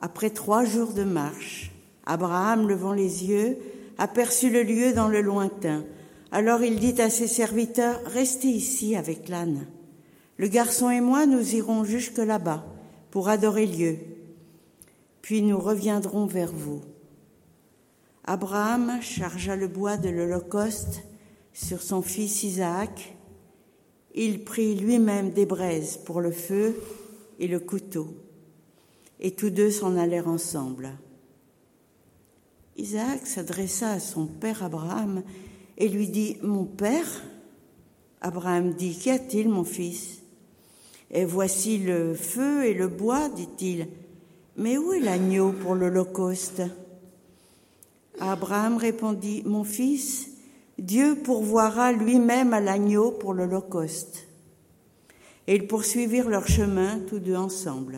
Après 3 jours de marche, Abraham, levant les yeux, aperçut le lieu dans le lointain. Alors il dit à ses serviteurs, « Restez ici avec l'âne. Le garçon et moi, nous irons jusque là-bas pour adorer Dieu. Puis nous reviendrons vers vous. » Abraham chargea le bois de l'Holocauste sur son fils Isaac. Il prit lui-même des braises pour le feu et le couteau. Et tous deux s'en allèrent ensemble. Isaac s'adressa à son père Abraham et lui dit, « Mon père ?» Abraham dit, « Qu'y a-t-il, mon fils ?» ?»« Et voici le feu et le bois, dit-il. Mais où est l'agneau pour l'Holocauste ?» Abraham répondit, « Mon fils, Dieu pourvoira lui-même à l'agneau pour l'Holocauste. » Et ils poursuivirent leur chemin, tous deux ensemble.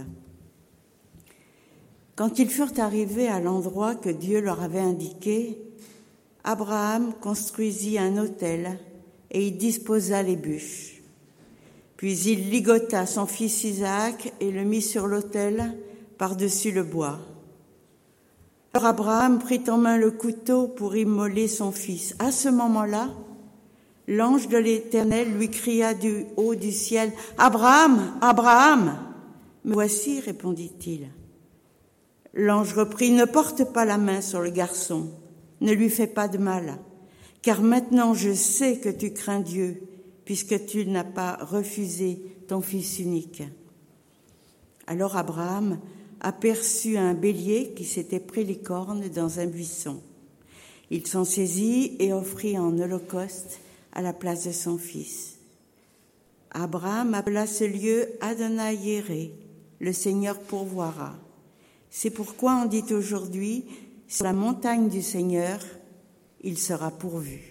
Quand ils furent arrivés à l'endroit que Dieu leur avait indiqué, Abraham construisit un autel et y disposa les bûches. Puis il ligota son fils Isaac et le mit sur l'autel par-dessus le bois. Alors Abraham prit en main le couteau pour immoler son fils. À ce moment-là, l'ange de l'Éternel lui cria du haut du ciel, « Abraham, Abraham !»« Me voici, répondit-il. » L'ange reprit, « Ne porte pas la main sur le garçon, ne lui fais pas de mal, car maintenant je sais que tu crains Dieu, puisque tu n'as pas refusé ton fils unique. » Alors Abraham aperçut un bélier qui s'était pris les cornes dans un buisson. Il s'en saisit et offrit en holocauste à la place de son fils. Abraham appela ce lieu Adonai-Yéré, le Seigneur pourvoira. C'est pourquoi on dit aujourd'hui, sur la montagne du Seigneur, il sera pourvu.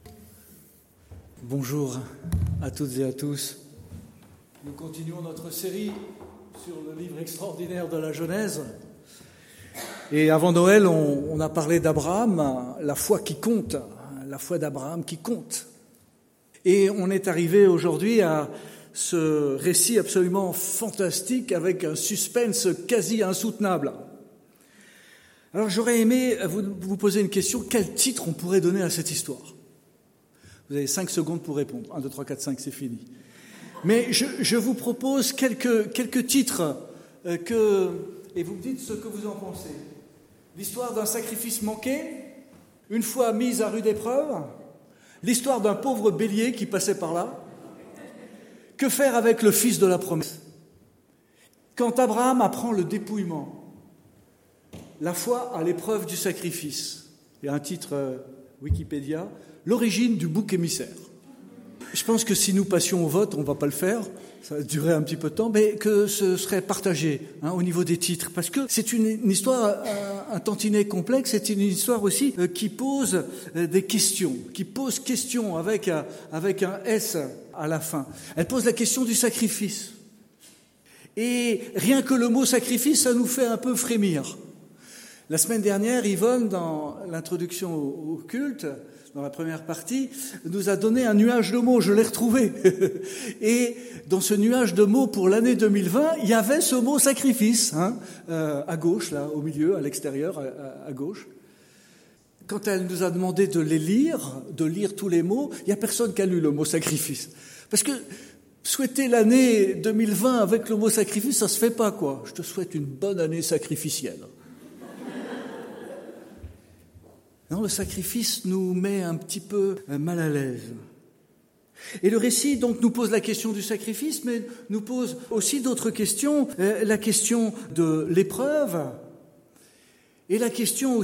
Bonjour à toutes et à tous. Nous continuons notre série sur le livre extraordinaire de la Genèse. Et avant Noël, on a parlé d'Abraham, la foi qui compte, la foi d'Abraham qui compte. Et on est arrivé aujourd'hui à ce récit absolument fantastique avec un suspense quasi insoutenable. Alors j'aurais aimé vous poser une question, quel titre on pourrait donner à cette histoire ? Vous avez 5 secondes pour répondre. 1, 2, 3, 4, 5, c'est fini. Mais je vous propose quelques titres et vous me dites ce que vous en pensez. L'histoire d'un sacrifice manqué, une fois mise à rude épreuve, l'histoire d'un pauvre bélier qui passait par là. Que faire avec le fils de la promesse ? Quand Abraham apprend le dépouillement, la foi à l'épreuve du sacrifice. Il y a un titre Wikipédia, l'origine du bouc émissaire. Je pense que si nous passions au vote, on ne va pas le faire, ça va durer un petit peu de temps, mais que ce serait partagé au niveau des titres, parce que c'est une histoire un tantinet complexe, c'est une histoire aussi qui pose des questions, qui pose question avec un S à la fin. Elle pose la question du sacrifice. Et rien que le mot sacrifice, ça nous fait un peu frémir. La semaine dernière, Yvonne, dans l'introduction au culte, dans la première partie, nous a donné un nuage de mots, je l'ai retrouvé. Et dans ce nuage de mots pour l'année 2020, il y avait ce mot sacrifice, à gauche, là, au milieu, à l'extérieur, à gauche. Quand elle nous a demandé de lire tous les mots, il n'y a personne qui a lu le mot sacrifice. Parce que souhaiter l'année 2020 avec le mot sacrifice, ça se fait pas, quoi. Je te souhaite une bonne année sacrificielle. Non, le sacrifice nous met un petit peu mal à l'aise. Et le récit, donc, nous pose la question du sacrifice, mais nous pose aussi d'autres questions. La question de l'épreuve et la question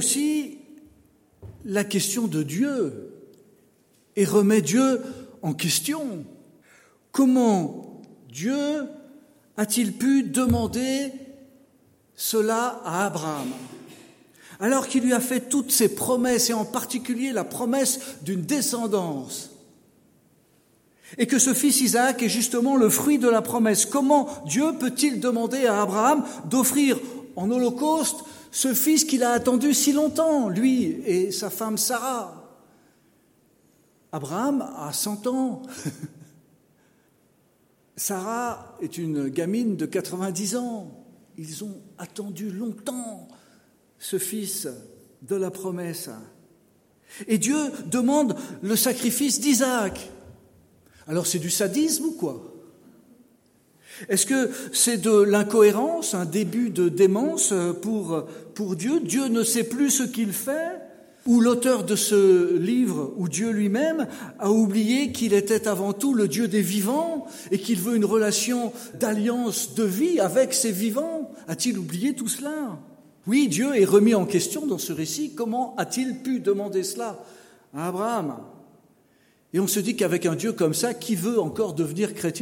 de Dieu. Et remet Dieu en question. Comment Dieu a-t-il pu demander cela à Abraham ? Alors qu'il lui a fait toutes ses promesses, et en particulier la promesse d'une descendance, et que ce fils Isaac est justement le fruit de la promesse. Comment Dieu peut-il demander à Abraham d'offrir en holocauste ce fils qu'il a attendu si longtemps, lui et sa femme Sarah ? Abraham a 100 ans. Sarah est une gamine de 90 ans. Ils ont attendu longtemps ce fils de la promesse. Et Dieu demande le sacrifice d'Isaac. Alors c'est du sadisme ou quoi ? Est-ce que c'est de l'incohérence, un début de démence pour Dieu ? Dieu ne sait plus ce qu'il fait ? Ou l'auteur de ce livre, ou Dieu lui-même, a oublié qu'il était avant tout le Dieu des vivants et qu'il veut une relation d'alliance de vie avec ces vivants ? A-t-il oublié tout cela ? Oui, Dieu est remis en question dans ce récit. Comment a-t-il pu demander cela à Abraham ? Et on se dit qu'avec un Dieu comme ça, qui veut encore devenir chrétien ?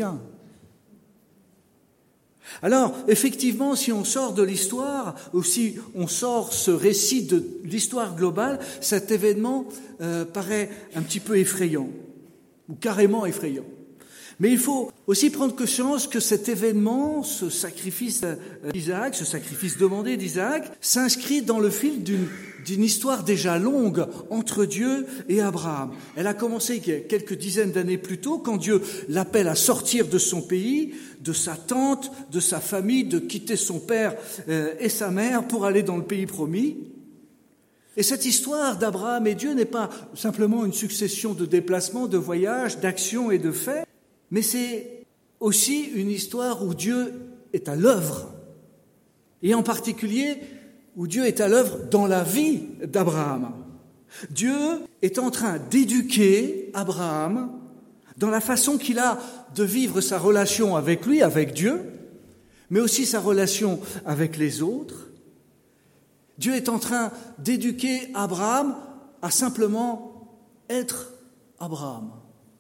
Alors, effectivement, si on sort de l'histoire, ou si on sort ce récit de l'histoire globale, cet événement paraît un petit peu effrayant, ou carrément effrayant. Mais il faut aussi prendre conscience que cet événement, ce sacrifice d'Isaac, ce sacrifice demandé d'Isaac, s'inscrit dans le fil d'une histoire déjà longue entre Dieu et Abraham. Elle a commencé quelques dizaines d'années plus tôt, quand Dieu l'appelle à sortir de son pays, de sa tente, de sa famille, de quitter son père et sa mère pour aller dans le pays promis. Et cette histoire d'Abraham et Dieu n'est pas simplement une succession de déplacements, de voyages, d'actions et de faits, mais c'est aussi une histoire où Dieu est à l'œuvre, et en particulier où Dieu est à l'œuvre dans la vie d'Abraham. Dieu est en train d'éduquer Abraham dans la façon qu'il a de vivre sa relation avec lui, avec Dieu, mais aussi sa relation avec les autres. Dieu est en train d'éduquer Abraham à simplement être Abraham.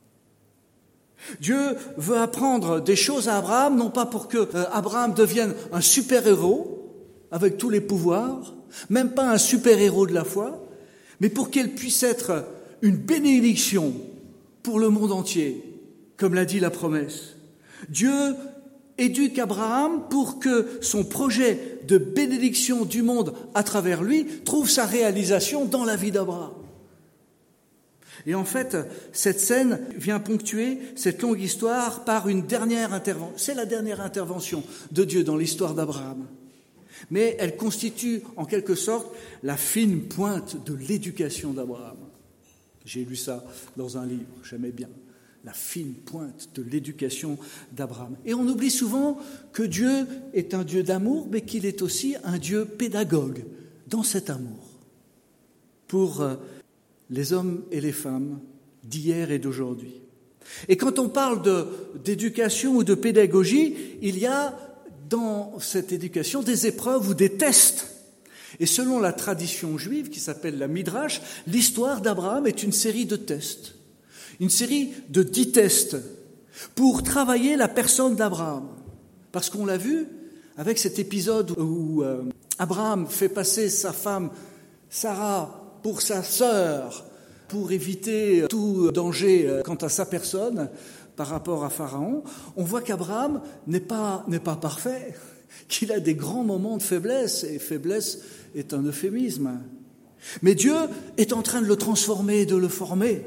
Dieu veut apprendre des choses à Abraham, non pas pour que Abraham devienne un super-héros avec tous les pouvoirs, même pas un super-héros de la foi, mais pour qu'elle puisse être une bénédiction pour le monde entier, comme l'a dit la promesse. Dieu éduque Abraham pour que son projet de bénédiction du monde à travers lui trouve sa réalisation dans la vie d'Abraham. Et en fait, cette scène vient ponctuer cette longue histoire par une dernière intervention. C'est la dernière intervention de Dieu dans l'histoire d'Abraham. Mais elle constitue en quelque sorte la fine pointe de l'éducation d'Abraham. J'ai lu ça dans un livre, j'aimais bien. La fine pointe de l'éducation d'Abraham. Et on oublie souvent que Dieu est un Dieu d'amour, mais qu'il est aussi un Dieu pédagogue dans cet amour. Pour les hommes et les femmes d'hier et d'aujourd'hui. Et quand on parle d'éducation ou de pédagogie, il y a dans cette éducation des épreuves ou des tests. Et selon la tradition juive qui s'appelle la Midrash, l'histoire d'Abraham est une série de tests. Une série de 10 tests pour travailler la personne d'Abraham. Parce qu'on l'a vu avec cet épisode où Abraham fait passer sa femme Sarah pour sa sœur, pour éviter tout danger quant à sa personne par rapport à Pharaon, on voit qu'Abraham n'est pas parfait, qu'il a des grands moments de faiblesse, et faiblesse est un euphémisme. Mais Dieu est en train de le transformer, de le former.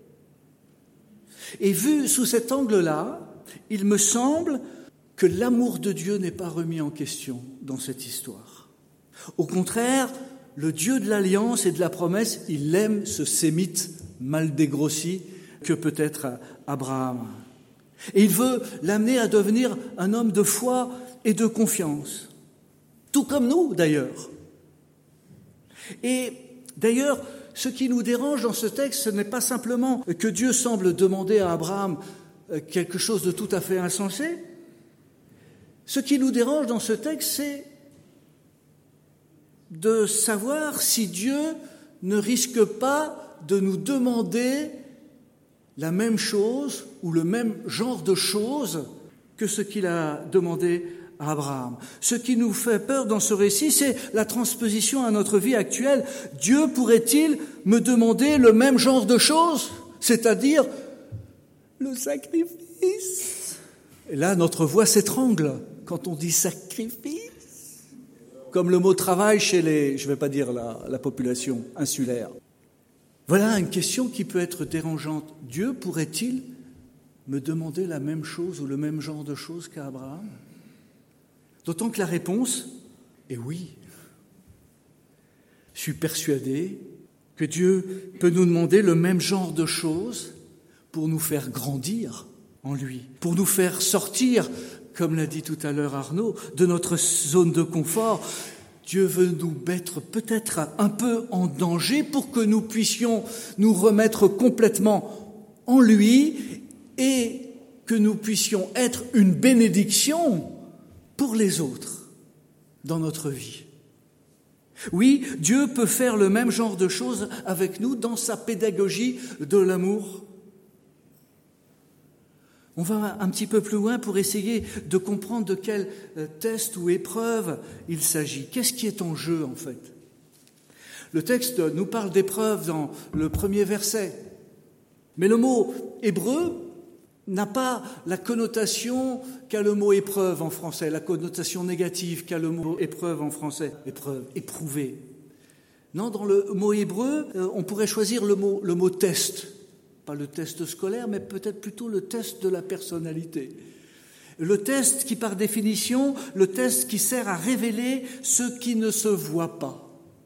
Et vu sous cet angle-là, il me semble que l'amour de Dieu n'est pas remis en question dans cette histoire. Au contraire, le Dieu de l'alliance et de la promesse, il aime ce sémite mal dégrossi que peut être Abraham. Et il veut l'amener à devenir un homme de foi et de confiance. Tout comme nous, d'ailleurs. Et d'ailleurs, ce qui nous dérange dans ce texte, ce n'est pas simplement que Dieu semble demander à Abraham quelque chose de tout à fait insensé. Ce qui nous dérange dans ce texte, c'est de savoir si Dieu ne risque pas de nous demander la même chose ou le même genre de choses que ce qu'il a demandé à Abraham. Ce qui nous fait peur dans ce récit, c'est la transposition à notre vie actuelle. Dieu pourrait-il me demander le même genre de choses, c'est-à-dire le sacrifice? Et là, notre voix s'étrangle quand on dit sacrifice. Comme le mot travail chez je ne vais pas dire la population insulaire. Voilà une question qui peut être dérangeante. Dieu pourrait-il me demander la même chose ou le même genre de choses qu'à Abraham? D'autant que la réponse est oui. Je suis persuadé que Dieu peut nous demander le même genre de choses pour nous faire grandir en lui, pour nous faire sortir, comme l'a dit tout à l'heure Arnaud, de notre zone de confort. Dieu veut nous mettre peut-être un peu en danger pour que nous puissions nous remettre complètement en lui et que nous puissions être une bénédiction pour les autres dans notre vie. Oui, Dieu peut faire le même genre de choses avec nous dans sa pédagogie de l'amour. On va un petit peu plus loin pour essayer de comprendre de quel test ou épreuve il s'agit. Qu'est-ce qui est en jeu en fait ? Le texte nous parle d'épreuve dans le premier verset. Mais le mot hébreu n'a pas la connotation qu'a le mot épreuve en français, la connotation négative qu'a le mot épreuve en français, épreuve, éprouver. Non, dans le mot hébreu, on pourrait choisir le mot test. Pas le test scolaire, mais peut-être plutôt le test de la personnalité. Le test qui, par définition, le test qui sert à révéler ce qui ne se voit pas.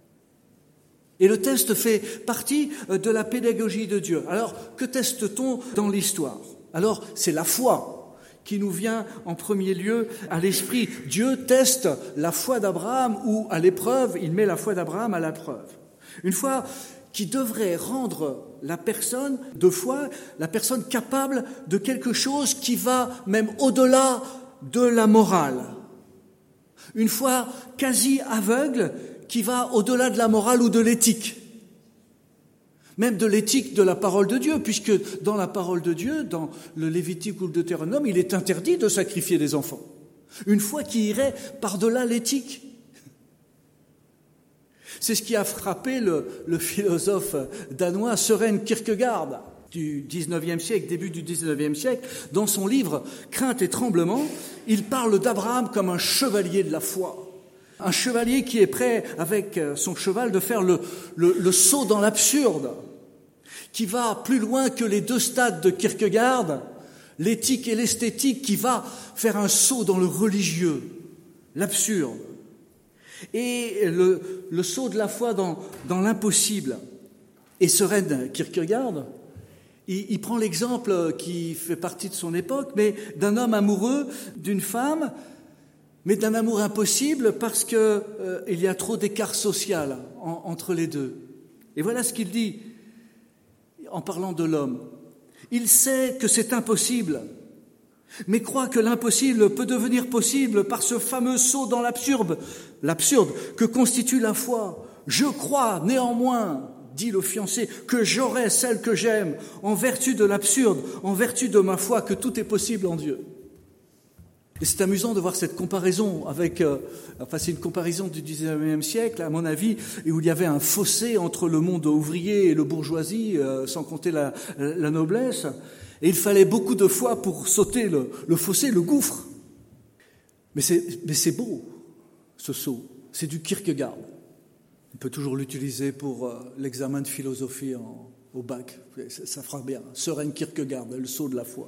Et le test fait partie de la pédagogie de Dieu. Alors, que teste-t-on dans l'histoire ? Alors, c'est la foi qui nous vient en premier lieu à l'esprit. Dieu teste la foi d'Abraham ou à l'épreuve, il met la foi d'Abraham à l'épreuve. Une foi qui devrait rendre la personne de foi, la personne capable de quelque chose qui va même au-delà de la morale. Une foi quasi aveugle qui va au-delà de la morale ou de l'éthique. Même de l'éthique de la parole de Dieu, puisque dans la parole de Dieu, dans le Lévitique ou le Deutéronome, il est interdit de sacrifier des enfants. Une foi qui irait par-delà l'éthique. C'est ce qui a frappé le philosophe danois Søren Kierkegaard du XIXe siècle, début du XIXe siècle. Dans son livre « Crainte et tremblement », il parle d'Abraham comme un chevalier de la foi. Un chevalier qui est prêt, avec son cheval, de faire le saut dans l'absurde, qui va plus loin que les deux stades de Kierkegaard, l'éthique et l'esthétique, qui va faire un saut dans le religieux, l'absurde. Et le saut de la foi dans l'impossible. Et Søren Kierkegaard, il prend l'exemple qui fait partie de son époque, mais d'un homme amoureux d'une femme, mais d'un amour impossible parce qu'il y a trop d'écart social entre les deux. Et voilà ce qu'il dit en parlant de l'homme. Il sait que c'est impossible, mais croit que l'impossible peut devenir possible par ce fameux saut dans l'absurde que constitue la foi. Je crois néanmoins, dit le fiancé, que j'aurai celle que j'aime en vertu de l'absurde, en vertu de ma foi que tout est possible en Dieu. Et c'est amusant de voir cette comparaison avec, c'est une comparaison du XIXe siècle, à mon avis, où il y avait un fossé entre le monde ouvrier et le bourgeoisie, sans compter la noblesse. Et il fallait beaucoup de foi pour sauter le fossé, le gouffre. Mais c'est beau, ce saut. C'est du Kierkegaard. On peut toujours l'utiliser pour l'examen de philosophie au bac. Ça fera bien. Søren Kierkegaard, le saut de la foi.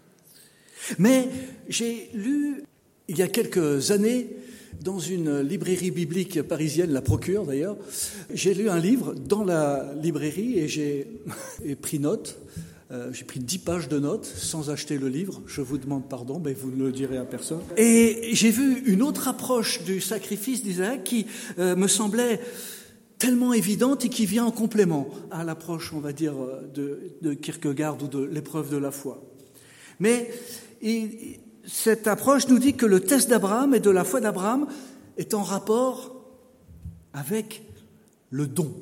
Mais j'ai lu, il y a quelques années, dans une librairie biblique parisienne, la Procure d'ailleurs, j'ai lu un livre dans la librairie et j'ai pris note. J'ai pris 10 pages de notes sans acheter le livre. Je vous demande pardon, mais vous ne le direz à personne. Et j'ai vu une autre approche du sacrifice d'Isaac qui me semblait tellement évidente et qui vient en complément à l'approche, on va dire, de Kierkegaard ou de l'épreuve de la foi. Mais cette approche nous dit que le test d'Abraham et de la foi d'Abraham est en rapport avec le don.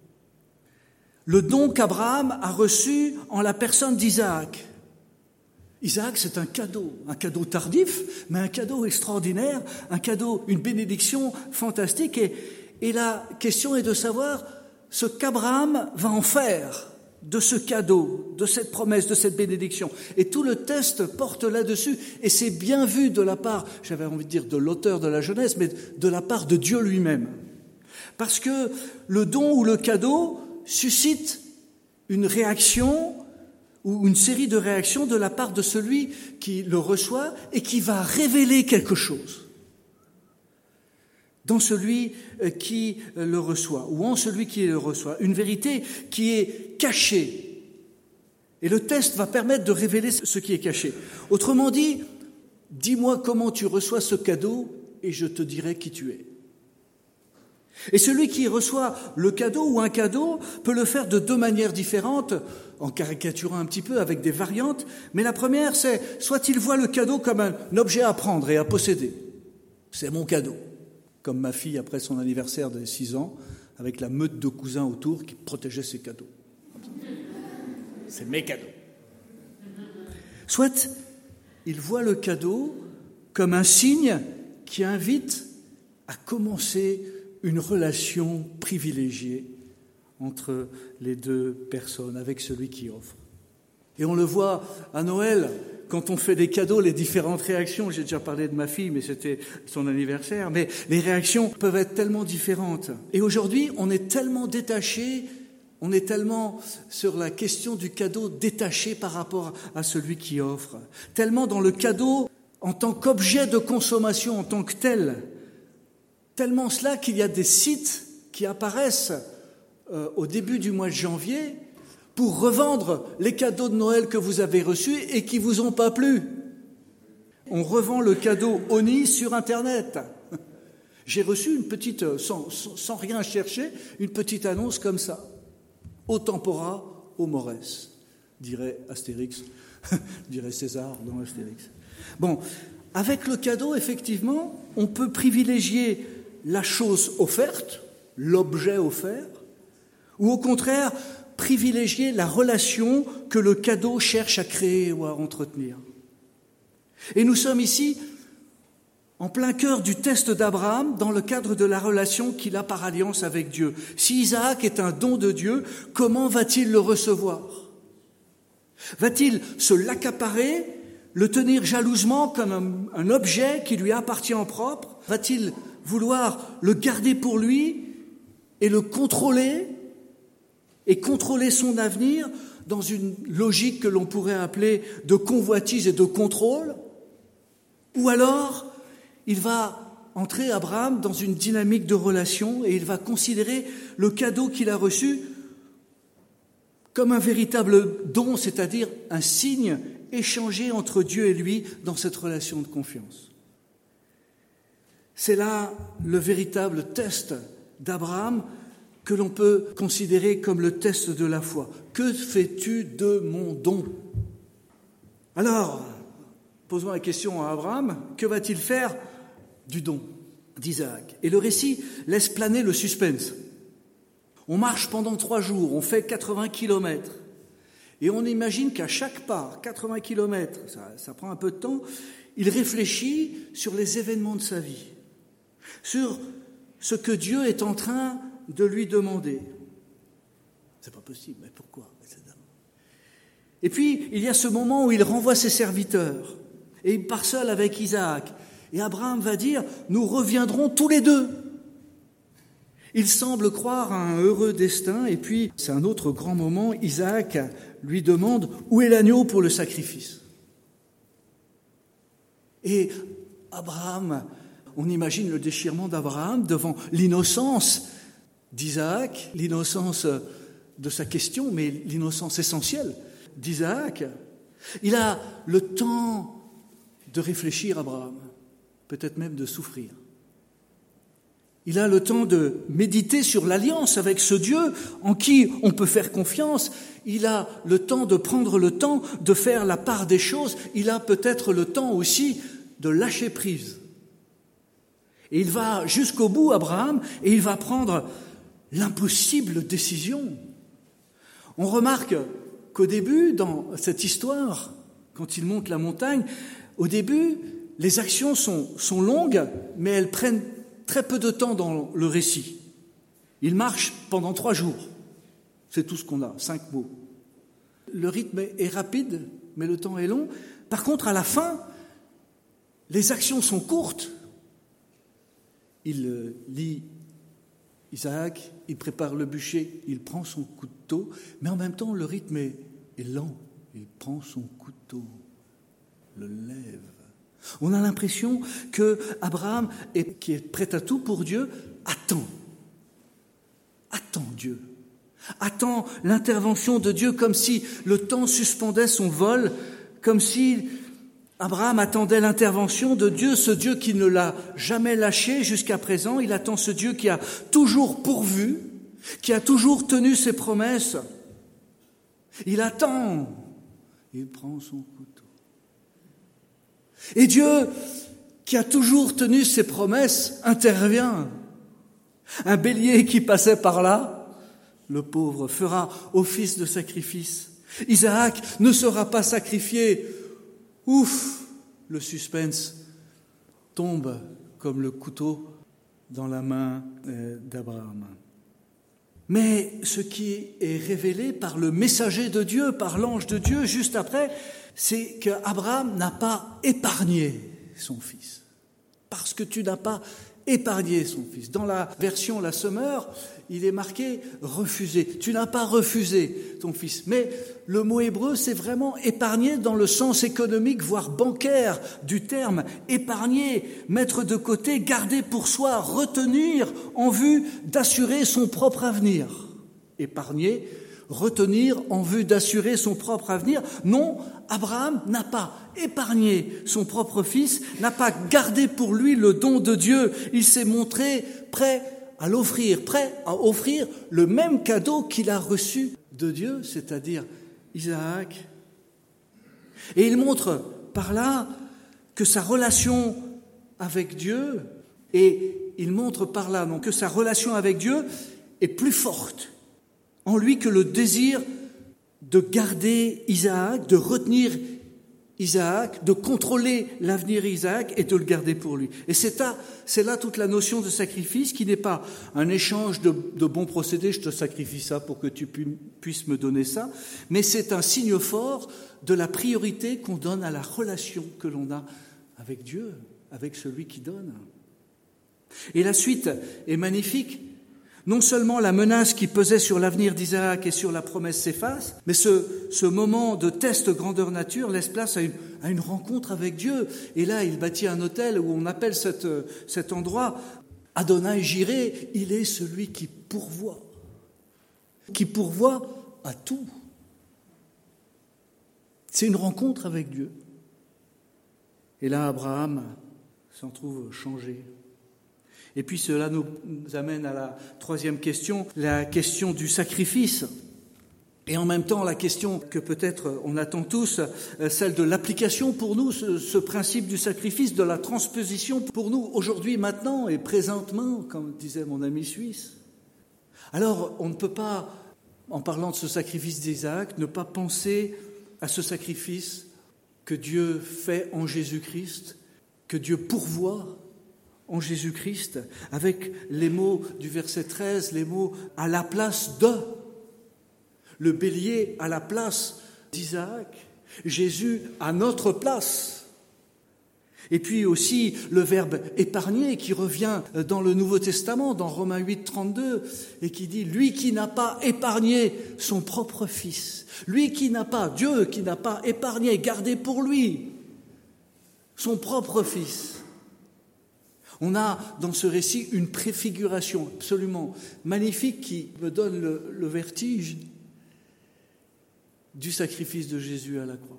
Le don qu'Abraham a reçu en la personne d'Isaac. Isaac, c'est un cadeau tardif, mais un cadeau extraordinaire, un cadeau, une bénédiction fantastique. Et la question est de savoir ce qu'Abraham va en faire de ce cadeau, de cette promesse, de cette bénédiction. Et tout le test porte là-dessus, et c'est bien vu de la part, j'avais envie de dire de l'auteur de la Genèse, mais de la part de Dieu lui-même. Parce que le don ou le cadeau suscite une réaction ou une série de réactions de la part de celui qui le reçoit et qui va révéler quelque chose. dans celui qui le reçoit, ou en celui qui le reçoit. Une vérité qui est cachée. Et le test va permettre de révéler ce qui est caché. Autrement dit, dis-moi comment tu reçois ce cadeau et je te dirai qui tu es. Et celui qui reçoit le cadeau ou un cadeau peut le faire de deux manières différentes, en caricaturant un petit peu avec des variantes. Mais la première, c'est soit il voit le cadeau comme un objet à prendre et à posséder. C'est mon cadeau. Comme ma fille après son anniversaire de 6 ans, avec la meute de cousins autour qui protégeaient ses cadeaux. C'est mes cadeaux. Soit il voit le cadeau comme un signe qui invite à commencer une relation privilégiée entre les deux personnes, avec celui qui offre. Et on le voit à Noël, quand on fait des cadeaux, les différentes réactions. J'ai déjà parlé de ma fille, mais c'était son anniversaire. Mais les réactions peuvent être tellement différentes. Et aujourd'hui, on est tellement détaché, on est tellement sur la question du cadeau détaché par rapport à celui qui offre. Tellement dans le cadeau en tant qu'objet de consommation, en tant que tel. Tellement cela qu'il y a des sites qui apparaissent au début du mois de janvier pour revendre les cadeaux de Noël que vous avez reçus et qui ne vous ont pas plu. On revend le cadeau Oni sur Internet. J'ai reçu une petite, sans rien chercher, une petite annonce comme ça. Au tempora, au mores, dirait Astérix, dirait César dans Astérix. Bon, avec le cadeau, effectivement, on peut privilégier la chose offerte, l'objet offert, ou au contraire, privilégier la relation que le cadeau cherche à créer ou à entretenir. Et nous sommes ici en plein cœur du test d'Abraham dans le cadre de la relation qu'il a par alliance avec Dieu. Si Isaac est un don de Dieu, comment va-t-il le recevoir ? Va-t-il se l'accaparer, le tenir jalousement comme un objet qui lui appartient en propre ? Va-t-il vouloir le garder pour lui et le contrôler et contrôler son avenir dans une logique que l'on pourrait appeler de convoitise et de contrôle? Ou alors, il va entrer, Abraham, dans une dynamique de relation et il va considérer le cadeau qu'il a reçu comme un véritable don, c'est-à-dire un signe échangé entre Dieu et lui dans cette relation de confiance. C'est là le véritable test d'Abraham que l'on peut considérer comme le test de la foi. Que fais-tu de mon don ? Alors, posons la question à Abraham, que va-t-il faire du don d'Isaac ? Et le récit laisse planer le suspense. On marche pendant 3 jours, on fait 80 kilomètres. Et on imagine qu'à chaque pas, 80 kilomètres, ça prend un peu de temps, il réfléchit sur les événements de sa vie, sur ce que Dieu est en train de lui demander. C'est pas possible, mais pourquoi ? Et puis, il y a ce moment où il renvoie ses serviteurs, et il part seul avec Isaac. Et Abraham va dire, nous reviendrons tous les deux. Il semble croire à un heureux destin, et puis, c'est un autre grand moment, Isaac lui demande, où est l'agneau pour le sacrifice ? Et Abraham, on imagine le déchirement d'Abraham devant l'innocence d'Isaac, l'innocence de sa question, mais l'innocence essentielle d'Isaac. Il a le temps de réfléchir, Abraham, peut-être même de souffrir. Il a le temps de méditer sur l'alliance avec ce Dieu en qui on peut faire confiance. Il a le temps de prendre le temps de faire la part des choses. Il a peut-être le temps aussi de lâcher prise. Et il va jusqu'au bout, Abraham, et il va prendre l'impossible décision. On remarque qu'au début, dans cette histoire, quand il monte la montagne, au début, les actions sont longues, mais elles prennent très peu de temps dans le récit. Il marche pendant 3 jours. C'est tout ce qu'on a, 5 mots. Le rythme est rapide, mais le temps est long. Par contre, à la fin, les actions sont courtes. Il lit Isaac, il prépare le bûcher, il prend son couteau, mais en même temps, le rythme est lent. Il prend son couteau, le lève, On a l'impression que Abraham, qui est prêt à tout pour Dieu, attend Dieu, attend l'intervention de Dieu comme si le temps suspendait son vol, comme si Abraham attendait l'intervention de Dieu, ce Dieu qui ne l'a jamais lâché jusqu'à présent. Il attend ce Dieu qui a toujours pourvu, qui a toujours tenu ses promesses. Il attend. Il prend son couteau. Et Dieu, qui a toujours tenu ses promesses, intervient. Un bélier qui passait par là, le pauvre, fera office de sacrifice. Isaac ne sera pas sacrifié. Ouf, le suspense tombe comme le couteau dans la main d'Abraham. Mais ce qui est révélé par le messager de Dieu, par l'ange de Dieu, juste après, c'est qu'Abraham n'a pas épargné son fils. Parce que tu n'as pas épargné son fils. Dans la version La Semeur, il est marqué « refuser ». Tu n'as pas refusé ton fils. Mais le mot hébreu, c'est vraiment épargner dans le sens économique, voire bancaire du terme. Épargner, mettre de côté, garder pour soi, retenir en vue d'assurer son propre avenir. Épargner, retenir en vue d'assurer son propre avenir. Non, Abraham n'a pas épargné son propre fils, n'a pas gardé pour lui le don de Dieu. Il s'est montré prêt à l'offrir, prêt à offrir le même cadeau qu'il a reçu de Dieu, c'est-à-dire Isaac. Et il montre par là que sa relation avec Dieu, et il montre par là donc, que sa relation avec Dieu est plus forte en lui que le désir de garder Isaac, de retenir Isaac, de contrôler l'avenir d'Isaac et de le garder pour lui. Et c'est là toute la notion de sacrifice qui n'est pas un échange de bons procédés, je te sacrifie ça pour que tu puisses me donner ça, mais c'est un signe fort de la priorité qu'on donne à la relation que l'on a avec Dieu, avec celui qui donne. Et la suite est magnifique. Non seulement la menace qui pesait sur l'avenir d'Isaac et sur la promesse s'efface, mais ce moment de test grandeur nature laisse place à une rencontre avec Dieu. Et là, il bâtit un autel où on appelle cet endroit Adonai Jireh. Il est celui qui pourvoit à tout. C'est une rencontre avec Dieu. Et là, Abraham s'en trouve changé. Et puis cela nous amène à la troisième question, la question du sacrifice. Et en même temps, la question que peut-être on attend tous, celle de l'application pour nous, ce principe du sacrifice, de la transposition pour nous, aujourd'hui, maintenant et présentement, comme disait mon ami suisse. Alors, on ne peut pas, en parlant de ce sacrifice d'Isaac, ne pas penser à ce sacrifice que Dieu fait en Jésus-Christ, que Dieu pourvoit en Jésus-Christ, avec les mots du verset 13, les mots « à la place de », le bélier à la place d'Isaac, Jésus à notre place. Et puis aussi le verbe « épargner » qui revient dans le Nouveau Testament, dans Romains 8, 32, et qui dit « lui qui n'a pas épargné son propre fils, lui qui n'a pas, Dieu qui n'a pas épargné, gardé pour lui son propre fils ». On a dans ce récit une préfiguration absolument magnifique qui me donne le vertige du sacrifice de Jésus à la croix.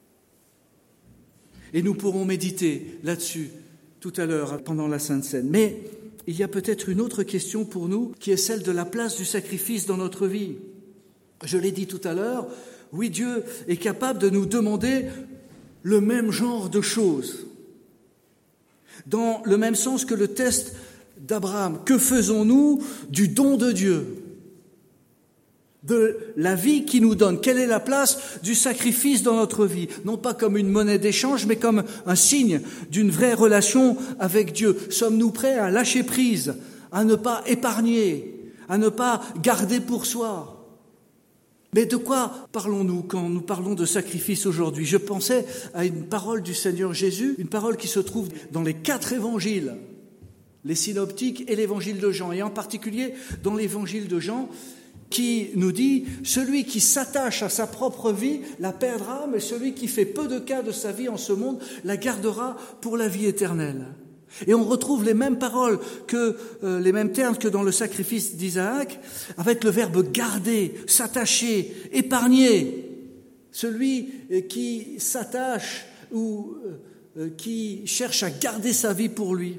Et nous pourrons méditer là-dessus tout à l'heure pendant la Sainte Seine. Mais il y a peut-être une autre question pour nous qui est celle de la place du sacrifice dans notre vie. Je l'ai dit tout à l'heure, oui, Dieu est capable de nous demander le même genre de choses. Dans le même sens que le test d'Abraham. Que faisons-nous du don de Dieu, de la vie qu'il nous donne? Quelle est la place du sacrifice dans notre vie? Non pas comme une monnaie d'échange, mais comme un signe d'une vraie relation avec Dieu. Sommes-nous prêts à lâcher prise, à ne pas épargner, à ne pas garder pour soi? Mais de quoi parlons-nous quand nous parlons de sacrifice aujourd'hui? Je pensais à une parole du Seigneur Jésus, une parole qui se trouve dans les 4 évangiles, les synoptiques et l'évangile de Jean, et en particulier dans l'évangile de Jean, qui nous dit « Celui qui s'attache à sa propre vie la perdra, mais celui qui fait peu de cas de sa vie en ce monde la gardera pour la vie éternelle. » Et on retrouve les mêmes paroles les mêmes termes que dans le sacrifice d'Isaac, avec le verbe garder, s'attacher, épargner. Celui qui s'attache ou qui cherche à garder sa vie pour lui.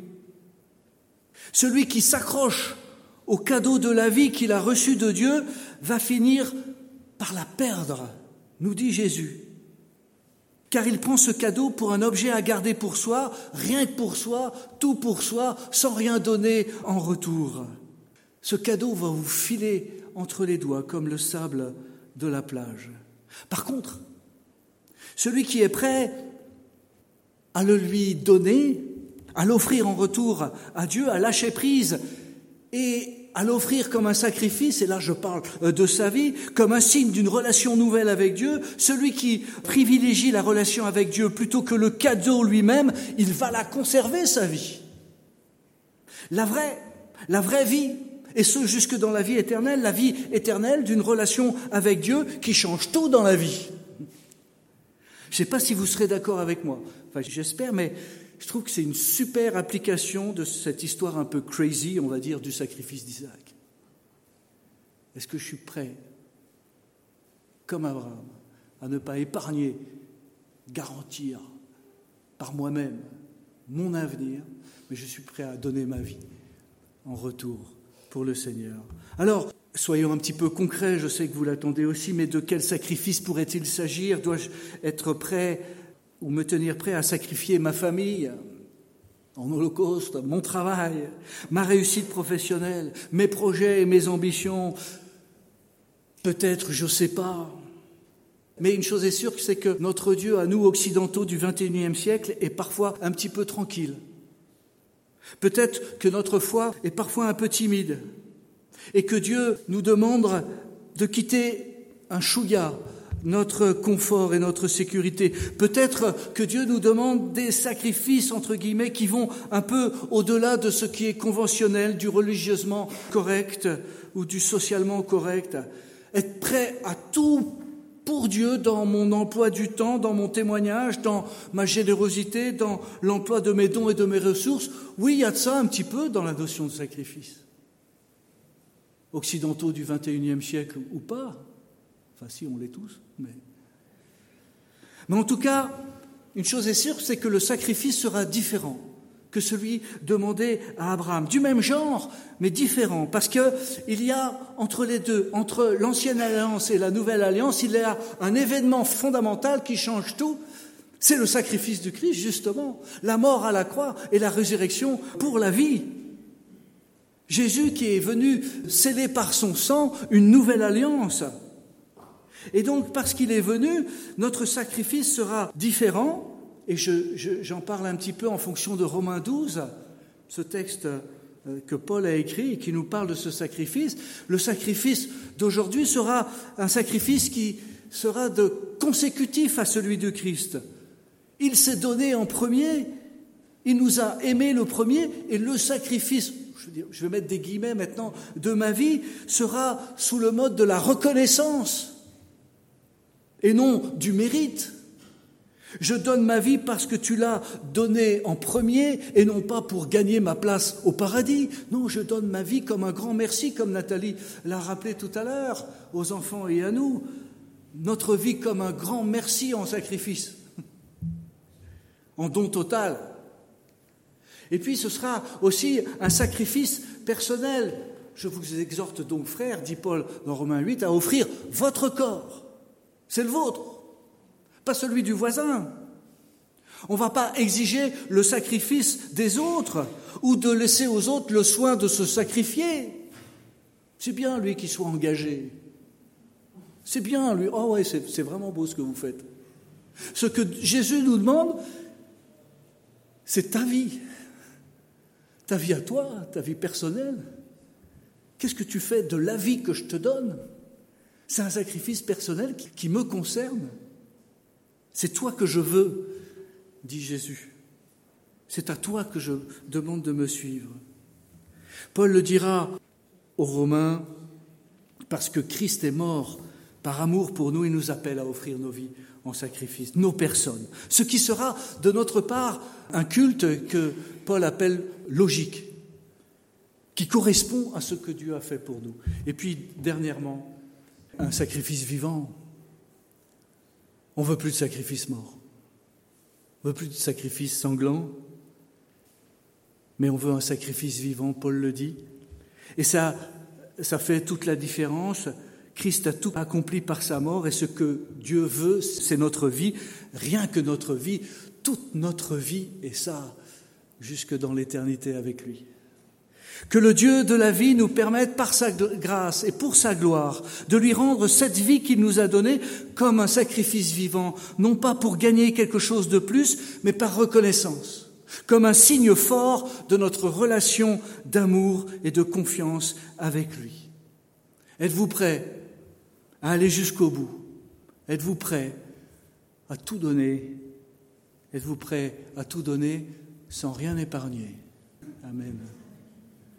Celui qui s'accroche au cadeau de la vie qu'il a reçu de Dieu va finir par la perdre, nous dit Jésus. Car il prend ce cadeau pour un objet à garder pour soi, rien que pour soi, tout pour soi, sans rien donner en retour. Ce cadeau va vous filer entre les doigts comme le sable de la plage. Par contre, celui qui est prêt à le lui donner, à l'offrir en retour à Dieu, à lâcher prise et à l'offrir comme un sacrifice, et là je parle de sa vie, comme un signe d'une relation nouvelle avec Dieu, celui qui privilégie la relation avec Dieu plutôt que le cadeau lui-même, il va la conserver, sa vie. La vraie vie, et ce jusque dans la vie éternelle d'une relation avec Dieu qui change tout dans la vie. Je ne sais pas si vous serez d'accord avec moi, enfin j'espère, mais je trouve que c'est une super application de cette histoire un peu crazy, on va dire, du sacrifice d'Isaac. Est-ce que je suis prêt, comme Abraham, à ne pas épargner, garantir par moi-même mon avenir, mais je suis prêt à donner ma vie en retour pour le Seigneur. Alors, soyons un petit peu concrets, je sais que vous l'attendez aussi, mais de quel sacrifice pourrait-il s'agir ? Dois-je être prêt ou me tenir prêt à sacrifier ma famille en holocauste, mon travail, ma réussite professionnelle, mes projets et mes ambitions? Peut-être, je ne sais pas. Mais une chose est sûre, c'est que notre Dieu, à nous occidentaux du XXIe siècle, est parfois un petit peu tranquille. Peut-être que notre foi est parfois un peu timide et que Dieu nous demande de quitter un chouïa notre confort et notre sécurité. Peut-être que Dieu nous demande des sacrifices, entre guillemets, qui vont un peu au-delà de ce qui est conventionnel, du religieusement correct ou du socialement correct. Être prêt à tout pour Dieu dans mon emploi du temps, dans mon témoignage, dans ma générosité, dans l'emploi de mes dons et de mes ressources. Oui, il y a de ça un petit peu dans la notion de sacrifice. Occidentaux du XXIe siècle ou pas. Enfin, si, on l'est tous. Mais en tout cas, une chose est sûre, c'est que le sacrifice sera différent que celui demandé à Abraham. Du même genre, mais différent. Parce qu'il y a entre les deux, entre l'ancienne alliance et la nouvelle alliance, il y a un événement fondamental qui change tout. C'est le sacrifice du Christ, justement. La mort à la croix et la résurrection pour la vie. Jésus qui est venu sceller par son sang une nouvelle alliance. Et donc, parce qu'il est venu, notre sacrifice sera différent. Et j'en parle un petit peu en fonction de Romains 12, ce texte que Paul a écrit et qui nous parle de ce sacrifice. Le sacrifice d'aujourd'hui sera un sacrifice qui sera consécutif à celui de Christ. Il s'est donné en premier, il nous a aimés le premier, et le sacrifice, je vais mettre des guillemets maintenant, de ma vie sera sous le mode de la reconnaissance et non du mérite. Je donne ma vie parce que tu l'as donnée en premier et non pas pour gagner ma place au paradis. Non, je donne ma vie comme un grand merci, comme Nathalie l'a rappelé tout à l'heure, aux enfants et à nous. Notre vie comme un grand merci en sacrifice, en don total. Et puis ce sera aussi un sacrifice personnel. Je vous exhorte donc, frères, dit Paul dans Romains 8, à offrir votre corps. C'est le vôtre, pas celui du voisin. On ne va pas exiger le sacrifice des autres ou de laisser aux autres le soin de se sacrifier. C'est bien lui qui soit engagé. C'est bien lui. Oh ouais, c'est vraiment beau ce que vous faites. Ce que Jésus nous demande, c'est ta vie. Ta vie à toi, ta vie personnelle. Qu'est-ce que tu fais de la vie que je te donne ? C'est un sacrifice personnel qui me concerne. C'est toi que je veux, dit Jésus. C'est à toi que je demande de me suivre. Paul le dira aux Romains, Parce que Christ est mort par amour pour nous, il nous appelle à offrir nos vies en sacrifice, nos personnes. Ce qui sera de notre part un culte que Paul appelle logique, qui correspond à ce que Dieu a fait pour nous. Et puis, dernièrement, un sacrifice vivant. On ne veut plus de sacrifice mort. On ne veut plus de sacrifice sanglant, mais on veut un sacrifice vivant, Paul le dit. Et ça fait toute la différence. Christ a tout accompli par sa mort et ce que Dieu veut, c'est notre vie, rien que notre vie, toute notre vie, et ça, jusque dans l'éternité avec lui. Que le Dieu de la vie nous permette par sa grâce et pour sa gloire de lui rendre cette vie qu'il nous a donnée comme un sacrifice vivant, non pas pour gagner quelque chose de plus, mais par reconnaissance, comme un signe fort de notre relation d'amour et de confiance avec lui. Êtes-vous prêts à aller jusqu'au bout? Êtes-vous prêts à tout donner? Êtes-vous prêts à tout donner sans rien épargner? Amen.